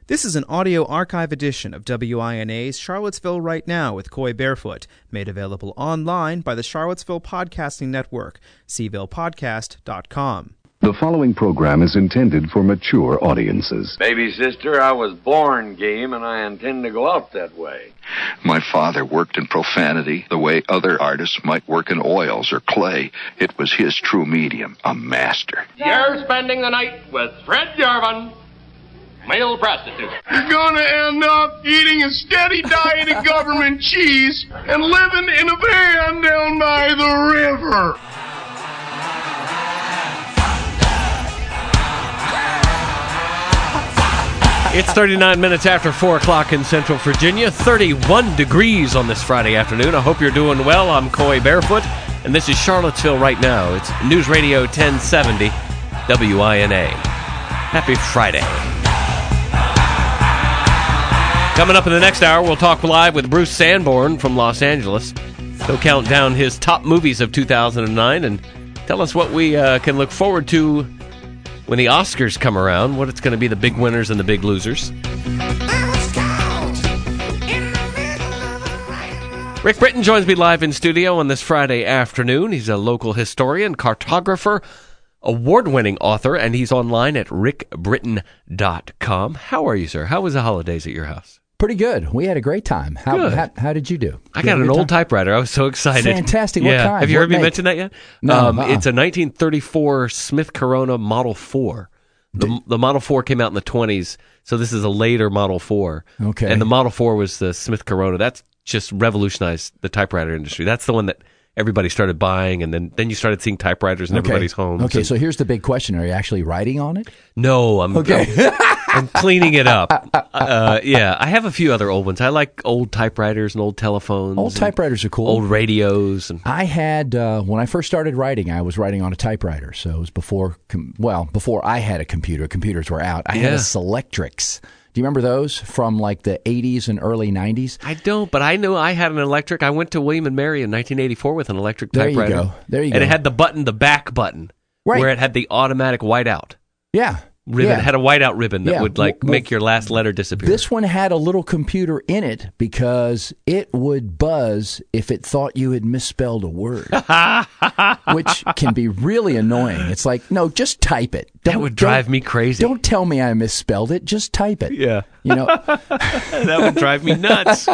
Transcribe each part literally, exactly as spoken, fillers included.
This is an audio archive edition of W I N A's Charlottesville Right Now with Coy Barefoot, made available online by the Charlottesville Podcasting Network, c ville podcast dot com. The following program is intended for mature audiences. Baby sister, I was born game, and I intend to go out that way. My father worked in profanity the way other artists might work in oils or clay. It was his true medium, a master. You're spending the night with Fred Jarvin, male prostitute. You're gonna end up eating a steady diet of government cheese and living in a van down by the river. It's thirty-nine minutes after four o'clock in Central Virginia, thirty-one degrees on this Friday afternoon. I hope you're doing well. I'm Coy Barefoot, and this is Charlottesville Right Now. It's News Radio ten seventy W I N A. Happy Friday. Coming up in the next hour, we'll talk live with Bruce Sanborn from Los Angeles. He'll count down his top movies of two thousand nine and tell us what we uh, can look forward to when the Oscars come around, what it's going to be, the big winners and the big losers. Rick Britton joins me live in studio on this Friday afternoon. He's a local historian, cartographer, award-winning author, and he's online at rick britton dot com. How are you, sir? How was the holidays at your house? Pretty good. We had a great time. How Good. how, how did you do? I Did got you an have a old good time? typewriter. I was so excited. Fantastic. Yeah. What kind? Have you What heard me make? mention that yet? No, Um, uh-uh. It's a nineteen thirty-four Smith Corona Model four. The, the Model four came out in the twenties, so this is a later Model four. Okay. And the Model four was the Smith Corona. That's just revolutionized the typewriter industry. That's the one that everybody started buying, and then, then you started seeing typewriters in Okay. everybody's homes. Okay, And- so here's the big question. Are you actually writing on it? No, I'm, Okay. I'm, I'm cleaning it up. Uh, yeah, I have a few other old ones. I like old typewriters and old telephones. Old and typewriters are cool. Old radios. And, I had, uh, when I first started writing, I was writing on a typewriter. So it was before, com- well, before I had a computer. Computers were out. I had Yeah. a Selectrix. Do you remember those from like the eighties and early nineties? I don't, but I know I had an electric. I went to William and Mary in nineteen eighty-four with an electric There you typewriter. go. There you And go. it had the button, the back button, Right. where it had the automatic whiteout Yeah. ribbon. Yeah. It had a whiteout ribbon that Yeah. would like Well, make your last letter disappear. This one had a little computer in it because it would buzz if it thought you had misspelled a word, which can be really annoying. It's like, no, just type it. That would drive me crazy. Don't tell me I misspelled it. Just type it. Yeah. You know, That would drive me nuts.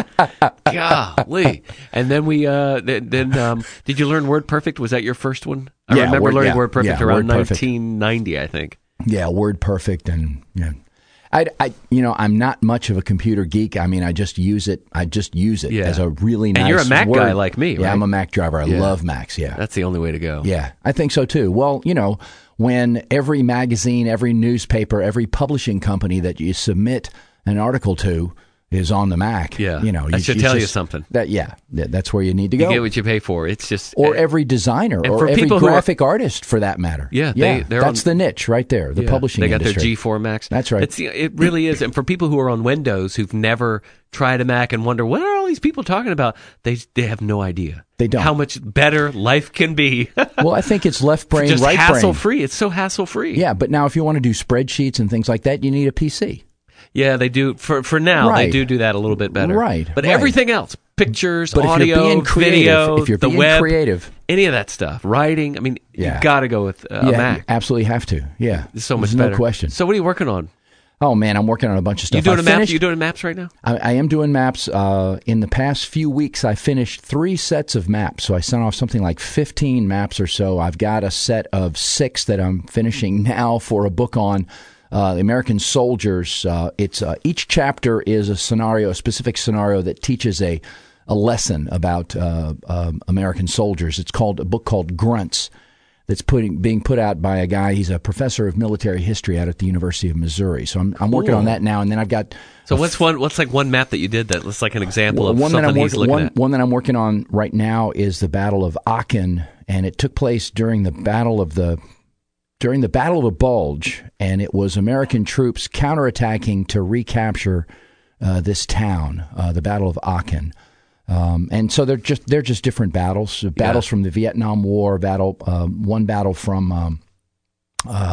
Golly. And then we, uh, th- then, um, did you learn WordPerfect? Was that your first one? I Yeah, remember Word- learning yeah, WordPerfect yeah, around WordPerfect. nineteen ninety, I think. yeah, word perfect. And, yeah. I, I, you know, I'm not much of a computer geek. I mean, I just use it. I just use it Yeah. as a really nice And you're a Mac word. guy like me, Yeah, right? I'm a Mac driver. I Yeah. love Macs. Yeah. That's the only way to go. Yeah, I think so too. Well, you know, when every magazine, every newspaper, every publishing company that you submit an article to is on the Mac, Yeah. you know, That you, should you tell you just- something. That yeah, that, that's where you need to You go. get what you pay for. It's just or uh, every designer, and or for every people who are- graphic artist, for that matter. Yeah, they- yeah, they're that's on- the niche right there. The yeah, publishing They got industry. their G four Macs. That's right. It's, it really is. And for people who are on Windows who've never tried a Mac and wonder what are all these people talking about, they they have no idea. They don't. How much better life can be. Well, I think it's left brain, Just right hassle brain. free. It's so hassle free. Yeah, but now if you want to do spreadsheets and things like that, you need a P C. Yeah, they do. For for now, Right. they do do that a little bit better. Right, But right. everything else, pictures, But if audio, you're being creative, video, if you're the being web, creative, any of that stuff, writing, I mean, Yeah. you got to go with uh, a yeah, Mac. you absolutely have to. Yeah, It's so much There's better. no question. So what are you working on? Oh man, I'm working on a bunch of stuff. You doing I a map? finished- You doing maps right now? I, I am doing maps. Uh, in the past few weeks, I finished three sets of maps. So I sent off something like fifteen maps or so. I've got a set of six that I'm finishing now for a book on uh, the American soldiers. Uh, it's uh, each chapter is a scenario, a specific scenario that teaches a a lesson about uh, um American soldiers. It's called a book called Grunts. That's putting being put out by a guy. He's a professor of military history out at the University of Missouri. So I'm I'm working Ooh. on that now, and then I've got. So what's one? What's like one map that you did that looks like an example of one that something I'm he's working, looking one, at? one that I'm working on right now is the Battle of Aachen, and it took place during the Battle of the during the Battle of the Bulge, and it was American troops counterattacking to recapture uh, this town, uh, the Battle of Aachen. Um, and so they're just they're just different battles, battles Yeah. from the Vietnam War, battle uh, one battle from um, uh,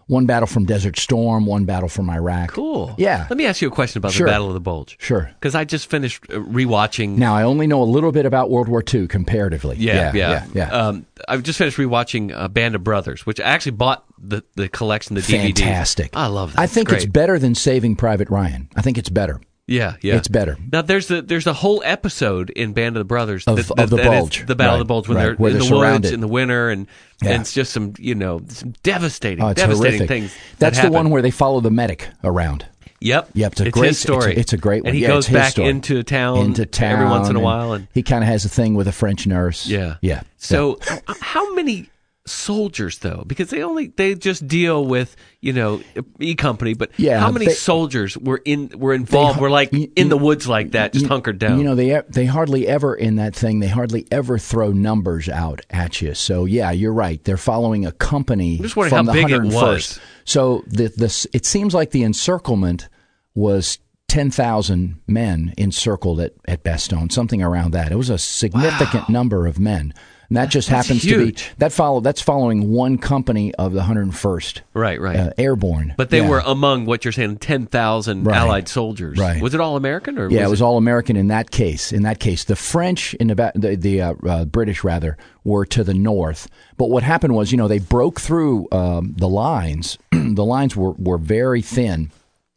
One battle from Desert Storm, one battle from Iraq. Cool. Yeah. Let me ask you a question about Sure. the Battle of the Bulge. Sure. Because I just finished uh, rewatching. Now, I only know a little bit about World War Two comparatively. Yeah, yeah, yeah. yeah. Um, I've just finished rewatching uh, Band of Brothers, which I actually bought the, the collection, the D V Ds. Fantastic. I love that. I think it's, it's better than Saving Private Ryan. I think it's better. Yeah, yeah. It's better. Now, there's the there's a whole episode in Band of the Brothers Of- that, of the that is Bulge. the Battle Right, of the Bulge, when right, they're where in they're the woods surrounded. in the winter, and, Yeah. and it's just some you know some devastating, Oh, it's devastating horrific. things. That's that the happen. one where they follow the medic around. Yep, Yep, it's a it's great his story. It's a, it's a great one. and he Yeah, goes it's his back story. into town, into town every once in a and while, and he kind of has a thing with a French nurse. yeah, yeah. So, h- how many soldiers though? Because they only they just deal with you know E Company, but Yeah, how many they- soldiers were in were involved? They- were like you- in the you- woods like that, just you, hunkered down. You know, they they hardly ever in that thing. They hardly ever throw numbers out at you. So yeah, you're right. They're following a company I'm just wondering from how the big it one hundred first. was. So the this it seems like the encirclement was ten thousand men encircled at at Bastogne, something around that. It was a significant number of men. And that just That's happens huge. to be that follow that's following one company of the one hundred first right, right. uh, airborne. But they Yeah. were among what you're saying, ten thousand Right. Allied soldiers. Right. Was it all American or Yeah, was it was all American in that case. In that case, the French in the ba- the, the uh, uh, British rather were to the north. But what happened was, you know, they broke through um, the lines. The lines were were very thin,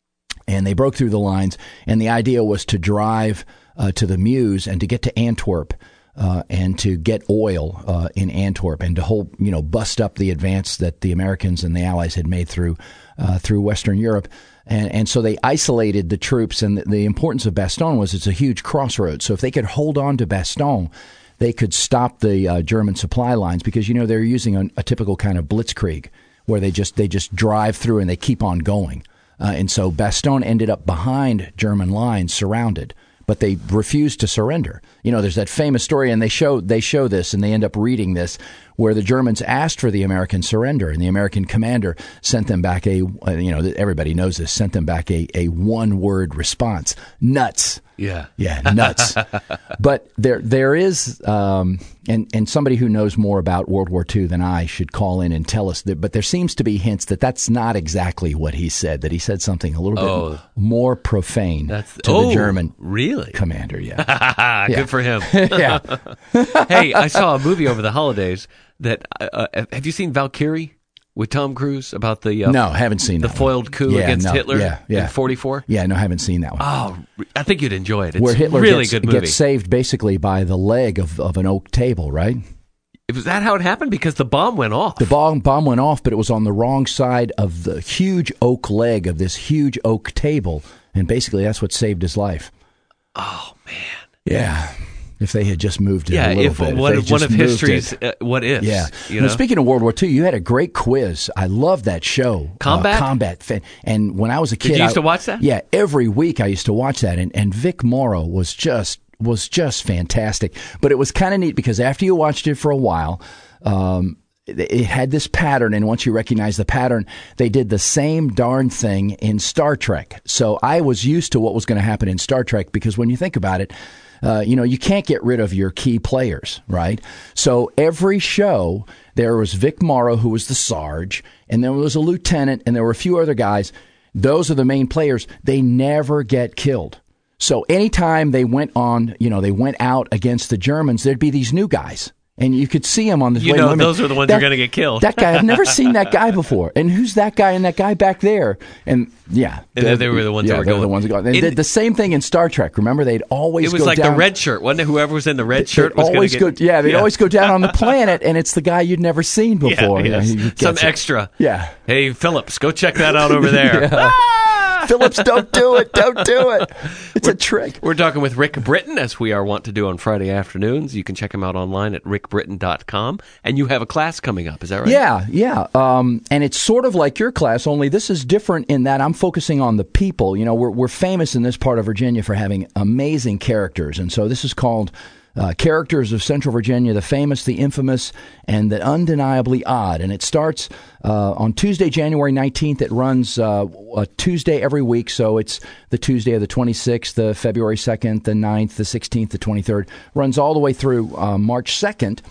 and they broke through the lines. And the idea was to drive uh, to the Meuse and to get to Antwerp. Uh, and to get oil uh, in Antwerp, and to hold, you know, bust up the advance that the Americans and the Allies had made through uh, through Western Europe, and and so they isolated the troops. And the, the importance of Bastogne was it's a huge crossroads. So if they could hold on to Bastogne, they could stop the uh, German supply lines, because you know they're using a, a typical kind of blitzkrieg where they just they just drive through and they keep on going. Uh, and so Bastogne ended up behind German lines, surrounded. But they refused to surrender. You know, there's that famous story, and they show they show this, and they end up reading this, where the Germans asked for the American surrender, and the American commander sent them back a, you know, everybody knows this, sent them back a, a one-word response: nuts. Yeah. Yeah, nuts. But there there is, um, and, and somebody who knows more about World War Two than I should call in and tell us that, but there seems to be hints that that's not exactly what he said, that he said something a little bit Oh. more profane That's to oh, the German really commander, yeah. Good for him. yeah. Hey, I saw a movie over the holidays that uh, uh, have you seen Valkyrie with Tom Cruise about the uh, No, haven't seen the that foiled one. coup Yeah, against no, Hitler yeah, yeah. in forty-four? Yeah, no, haven't seen that one. Oh, I think you'd enjoy it. It's Where Hitler a really gets, good movie. gets saved basically by the leg of, of an oak table, right? Was that how it happened? Because the bomb went off. The bomb, bomb went off, but it was on the wrong side of the huge oak leg of this huge oak table, and basically that's what saved his life. Oh man. Yeah. If they had just moved it Yeah, a little if bit. one, they of- just one of moved history's it. uh, what ifs. Yeah. You Now, know? speaking of World War Two, you had a great quiz. I loved that show. Combat? Uh, combat. Fa- And when I was a kid, Did you used I- to watch that? Yeah, every week I used to watch that. And, and Vic Morrow was just was just fantastic. But it was kind of neat because after you watched it for a while, um, it, it had this pattern. And once you recognize the pattern, they did the same darn thing in Star Trek. So I was used to what was going to happen in Star Trek because when you think about it, Uh, you know, you can't get rid of your key players, right? So every show, there was Vic Morrow, who was the Sarge, and there was a lieutenant, and there were a few other guys. Those are the main players. They never get killed. So anytime they went on, you know, they went out against the Germans, there'd be these new guys. And you could see them on the You wait, know, wait a minute. those are the ones that, who are going to get killed. That guy, I've never seen that guy before. And who's that guy and that guy back there? And yeah. And then they were the ones yeah, that were they going. the ones that go. They In- did the same thing in Star Trek. Remember, they'd always It was go like down, the red shirt, wasn't it? Whoever was in the red shirt They'd was going always to go. get. Yeah, they'd always go down on the planet, and it's the guy you'd never seen before. Yeah, You know, yes. he gets Some it. extra. Yeah. Hey, Phillips, go check that out over there. Phillips, don't do it. Don't do it. It's a trick. We're talking with Rick Britton, as we are wont to do on Friday afternoons. You can check him out online at rick britton dot com. And you have a class coming up, is that right? Yeah, yeah. Um, and it's sort of like your class, only this is different in that I'm focusing on the people. You know, we're, we're famous in this part of Virginia for having amazing characters. And so this is called uh, Characters of Central Virginia, the famous, the infamous, and the undeniably odd. And it starts uh, on Tuesday, January nineteenth. It runs uh, a Tuesday every week. So it's the Tuesday of the twenty-sixth, the February second, the ninth, the sixteenth, the twenty-third. Runs all the way through uh, March second.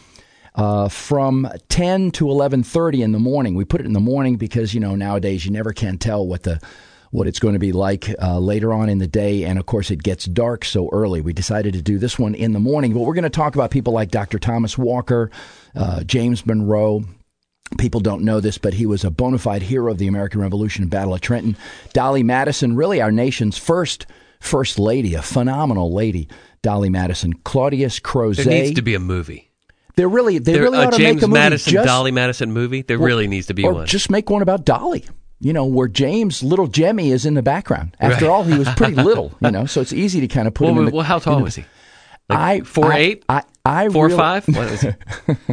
uh, from ten to eleven thirty in the morning. We put it in the morning because, you know, nowadays you never can tell what the what it's going to be like uh, later on in the day. And, of course, it gets dark so early. We decided to do this one in the morning. But we're going to talk about people like Doctor Thomas Walker, uh, James Monroe. People don't know this, but he was a bona fide hero of the American Revolution and Battle of Trenton. Dolly Madison, really our nation's first first lady, a phenomenal lady, Dolly Madison. Claudius Crozet. There needs to be a movie. They're really, they there, really uh, ought to James make a movie. Madison, just, Dolly Madison movie. There or, really needs to be or one. Just make one about Dolly. You know, where James, little Jemmy, is in the background. After Right. all, he was pretty little. You know, so it's easy to kind of put well, him in the. Well, how tall the, was he? Like I four I, eight. I, I four really, five. What is he?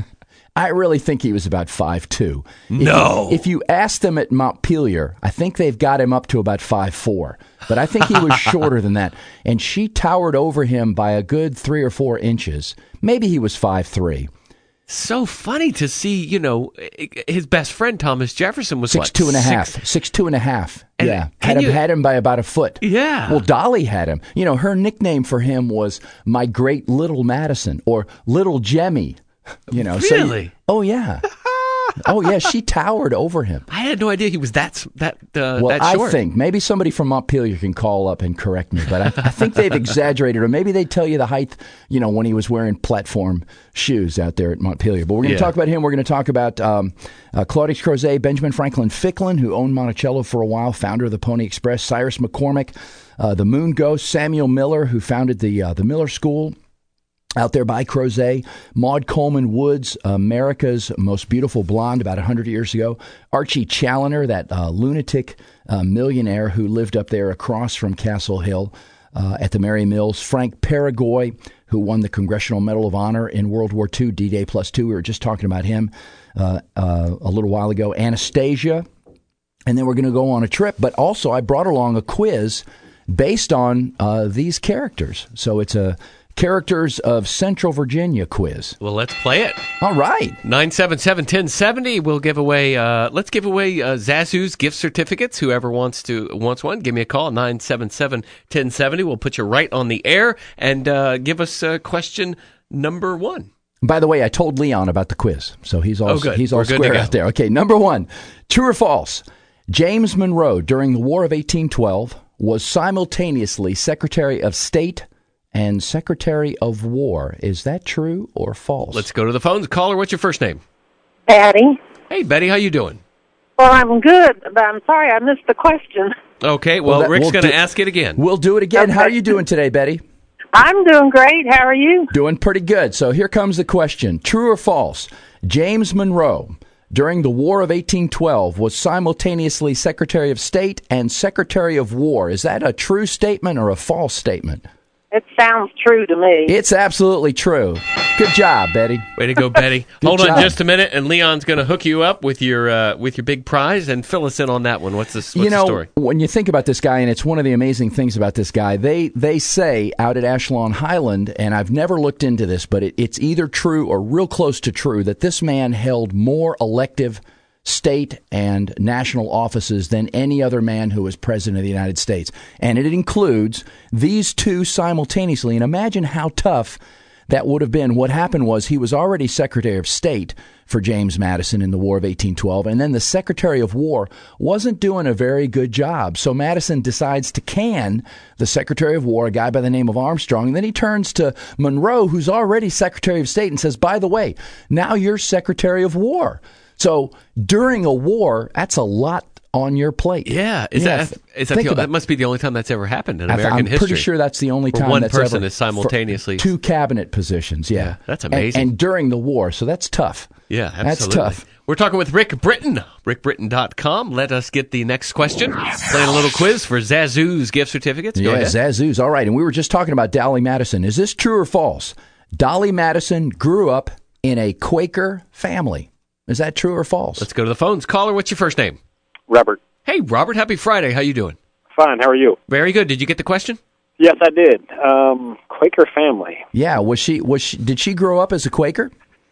I really think he was about five two. No. If you, if you asked them at Montpelier, I think they've got him up to about five four. But I think he was shorter than that. And she towered over him by a good three or four inches. Maybe he was five three. So funny to see, you know, his best friend Thomas Jefferson was Six what, two and a six, half. Six two and a half. And yeah. can Had him, you- had him by about a foot. Yeah. Well, Dolly had him. You know, her nickname for him was My Great Little Madison or Little Jemmy. You know, so you- Really? oh, yeah. Oh, yeah. She towered over him. I had no idea he was that that uh, Well, that I short. think maybe somebody from Montpelier can call up and correct me, but I, I think they've exaggerated, or maybe they tell you the height, you know, when he was wearing platform shoes out there at Montpelier. But we're going to Yeah. talk about him. We're going to talk about um, uh, Claudius Crozet, Benjamin Franklin Ficklin, who owned Monticello for a while, founder of the Pony Express, Cyrus McCormick, uh, the Moon Ghost, Samuel Miller, who founded the uh, the Miller School out there by Crozet, Maud Coleman Woods, America's Most Beautiful Blonde, about one hundred years ago, Archie Challoner, that uh, lunatic uh, millionaire who lived up there across from Castle Hill uh, at the Mary Mills, Frank Paragoy, who won the Congressional Medal of Honor in World War Two, D-Day plus two. We were just talking about him uh, uh, a little while ago. Anastasia, and then we're going to go on a trip. But also, I brought along a quiz based on uh, these characters. So it's a Characters of Central Virginia quiz. Well, let's play it. All right. nine seven seven, one zero seven zero. We'll give away, uh, let's give away uh, Zazu's gift certificates. Whoever wants to wants one, give me a call, nine seven seven, one zero seven zero. We'll put you right on the air and uh, give us uh, question number one. By the way, I told Leon about the quiz, so he's all, Oh, good. he's all We're good to square go. out there. Okay, number one, true or false? James Monroe, during the War of eighteen twelve, was simultaneously Secretary of State and Secretary of War. Is that true or false? Let's go to the phones. Caller, what's your first name? Patty. Hey, Betty, how you doing? Well, I'm good, but I'm sorry I missed the question. Okay, well, Well, that- Rick's we'll going to do- ask it again. We'll do it again. How are Okay. you doing today, Betty? I'm doing great. How are you? Doing pretty good. So here comes the question. True or false? James Monroe, during the War of eighteen twelve, was simultaneously Secretary of State and Secretary of War. Is that a true statement or a false statement? It sounds true to me. It's absolutely true. Good job, Betty. Way to go, Betty. Hold job. on just a minute, and Leon's going to hook you up with your uh, with your big prize and fill us in on that one. What's, this, what's you know, the story? when you think about this guy, and it's one of the amazing things about this guy, they they say out at Ashlon Highland, and I've never looked into this, but it, it's either true or real close to true, that this man held more elective state and national offices than any other man who was president of the United States. And it includes these two simultaneously. And imagine how tough that would have been. What happened was he was already Secretary of State for James Madison in the War of eighteen twelve, and then the Secretary of War wasn't doing a very good job. So Madison decides to can the Secretary of War, a guy by the name of Armstrong, and then he turns to Monroe, who's already Secretary of State, and says, by the way, now you're Secretary of War. So during a war, that's a lot on your plate. Yeah, is Yeah, that, th- is that, think the, about that must be the only time that's ever happened in I- American I'm history. pretty sure that's the only Where time one that's person ever is simultaneously. for two cabinet positions. Yeah, Yeah, that's And- amazing. And, during the war, so that's tough. Yeah, absolutely. That's tough. We're talking with Rick Britton, rick britton dot com. Let us get the next question. Playing a little quiz for Zazu's gift certificates. Go yeah, ahead. Zazu's. All right, and we were just talking about Dolly Madison. Is this true or false? Dolly Madison grew up in a Quaker family. Is that true or false? Let's go to the phones. Caller, what's your first name? Robert. Hey, Robert. Happy Friday. How you doing? Fine. How are you? Very good. Did you get the question? Yes, I did. Um, Quaker family. Yeah. Was she? Was she? Did she grow up as a Quaker?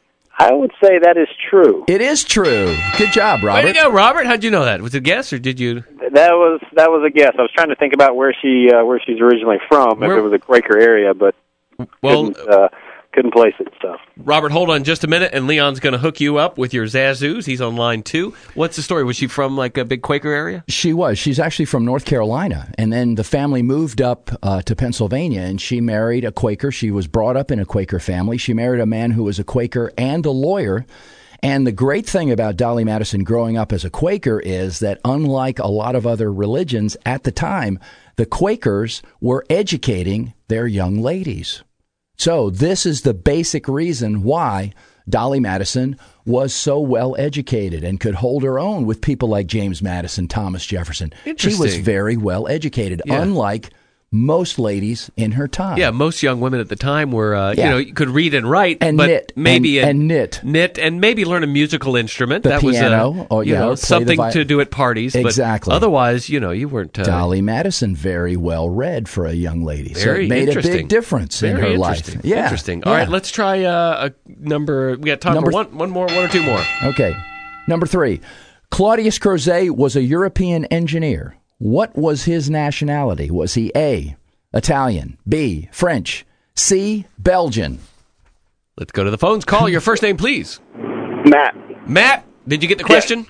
I would say that is true. It is true. Good job, Robert. Way to go, Robert. How'd you know that? Was it a guess or did you? That was that was a guess. I was trying to think about where she uh, where she's originally from, Where- if it was a Quaker area, but Well, couldn't, uh, couldn't place it. So, Robert, hold on just a minute, and Leon's going to hook you up with your Zazoos. He's on line two. What's the story? Was she from like a big Quaker area? She was. She's actually from North Carolina, and then the family moved up uh, to Pennsylvania, and she married a Quaker. She was brought up in a Quaker family. She married a man who was a Quaker and a lawyer. And the great thing about Dolly Madison growing up as a Quaker is that unlike a lot of other religions at the time, the Quakers were educating their young ladies. So this is the basic reason why Dolly Madison was so well educated and could hold her own with people like James Madison, Thomas Jefferson. She was very well educated, Yeah. unlike most ladies in her time. Yeah, most young women at the time were, uh, Yeah. you know, could read and write, And but knit, maybe and- a- and knit. knit, and maybe learn a musical instrument. The that piano, was, uh, or, you yeah, know, or play the something vi- to do at parties. Exactly. But otherwise, you know, you weren't. Uh, Dolly Madison, very well read for a young lady. So Very it made a interesting. big difference in Very her life. interesting. Yeah. Interesting. All Yeah. right, let's try uh, a number. We got time Number for one, one more, one or two more. Okay. Number three. Claudius Crozet was a European engineer. What was his nationality? Was he A, Italian, B, French, C, Belgian? Let's go to the phones. Call your first name, please. Matt. Matt, did you get the question?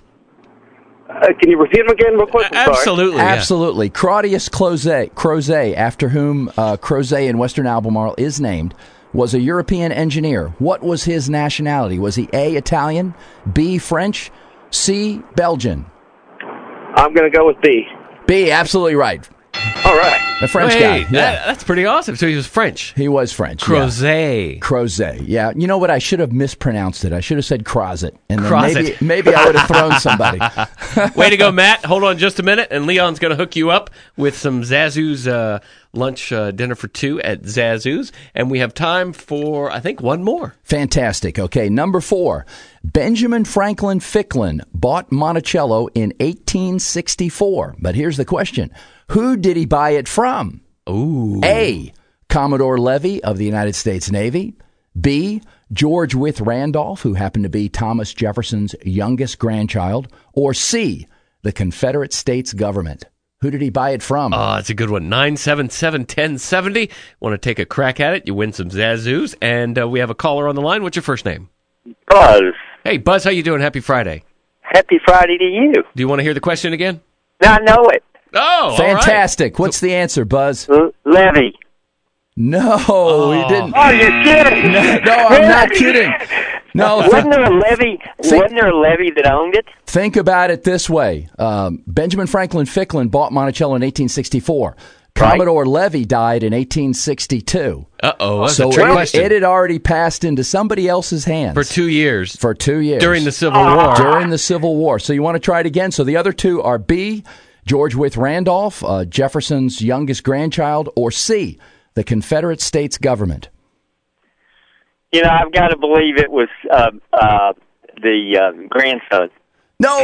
Uh, can you repeat them again real quick? I'm sorry. Absolutely. yeah. Absolutely. Claudius Crozet, Crozet, after whom uh, Crozet in Western Albemarle is named, was a European engineer. What was his nationality? Was he A, Italian, B, French, C, Belgian? I'm going to go with B. B, absolutely right. All right. The French Wait, guy. that- Yeah. that's pretty awesome. So he was French. He was French. Crozet. Yeah. Crozet. Yeah. You know what? I should have mispronounced it. I should have said Crozet. And then Crozet. maybe, maybe I would have thrown somebody. Way to go, Matt. Hold on just a minute, and Leon's going to hook you up with some Zazu's uh, lunch uh, dinner for two at Zazu's. And we have time for, I think, one more. Fantastic. Okay, number four. Benjamin Franklin Ficklin bought Monticello in eighteen sixty-four. But here's the question. Who did he buy it from? Ooh. A, Commodore Levy of the United States Navy. B, George Wythe Randolph, who happened to be Thomas Jefferson's youngest grandchild. Or C, the Confederate States government. Who did he buy it from? Oh, it's a good one. nine seven seven, one zero seven zero. Want to take a crack at it? You win some Zazoos. And uh, we have a caller on the line. What's your first name? Buzz. Hey, Buzz, how you doing? Happy Friday. Happy Friday to you. Do you want to hear the question again? I know it. Oh, all right. Fantastic. What's the answer, Buzz? L- Levy. No, Oh. he didn't. Oh, you're kidding. No, no, I'm not kidding. No, th- Wasn't there a levy? Think- Wasn't there a levy that owned it? think about it this way. Um, Benjamin Franklin Ficklin bought Monticello in eighteen sixty-four. Commodore Levy died in eighteen sixty-two. Uh-oh, that's so a trick it, question. it had already passed into somebody else's hands. For two years. For two years. During the Civil War. During the Civil War. So you want to try it again? So the other two are B, George Wythe Randolph, uh, Jefferson's youngest grandchild, or C, the Confederate States government. You know, I've got to believe it was uh, uh, the uh, grandson. No!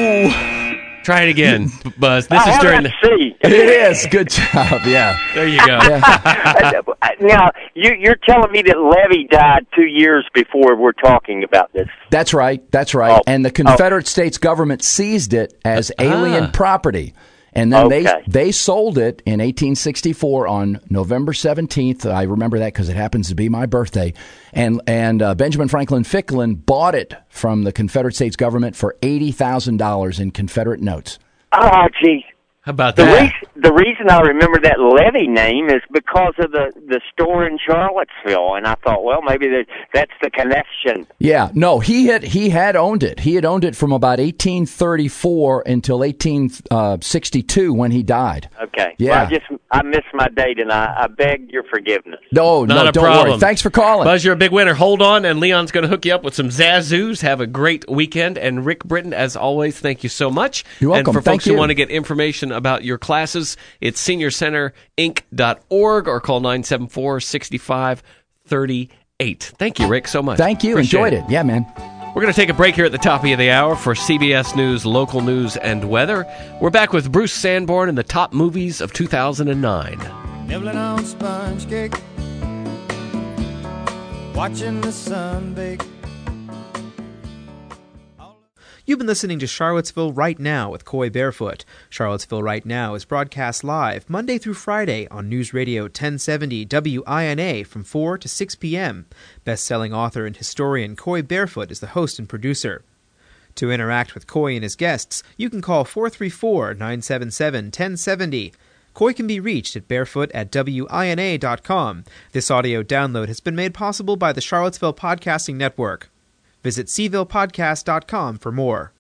Try it again, Buzz. This I is have during to the... see. It is. Good job. Yeah. There you go. Now, you, you're telling me that Levy died two years before we're talking about this. That's right. That's right. Oh. And the Confederate States government seized it as alien Ah. property. And then Okay. they they sold it in eighteen sixty-four on November seventeenth. I remember that because it happens to be my birthday. And and uh, Benjamin Franklin Ficklin bought it from the Confederate States government for eighty thousand dollars in Confederate notes. Oh, gee. How about The, that? reason, the reason I remember that Levy name is because of the, the store in Charlottesville, and I thought, well, maybe that, that's the connection. Yeah, no, he had he had owned it. He had owned it from about eighteen thirty-four until eighteen sixty-two when he died. Okay. Yeah. Well, I just I missed my date, and I, I beg your forgiveness. No, Not no, a don't problem. worry. Thanks for calling. Buzz, you're a big winner. Hold on, and Leon's going to hook you up with some Zazoos. Have a great weekend. And Rick Britton, as always, thank you so much. You're welcome. And for Thank folks who you. want to get information about your classes, it's senior center inc dot org or call nine seven four, six five three eight. Thank you, Rick, so much. Thank you. Appreciate Enjoyed it. Yeah, man. We're going to take a break here at the top of the hour for C B S News, local news, and weather. We're back with Bruce Sanborn and the top movies of two thousand nine. Nibbling on sponge cake, watching the sun bake. You've been listening to Charlottesville Right Now with Coy Barefoot. Charlottesville Right Now is broadcast live Monday through Friday on News Radio ten seventy W I N A from four to six p.m. Best-selling author and historian Coy Barefoot is the host and producer. To interact with Coy and his guests, you can call four three four, nine seven seven, one zero seven zero. Coy can be reached at barefoot at W I N A dot com. This audio download has been made possible by the Charlottesville Podcasting Network. Visit C ville podcast dot com for more.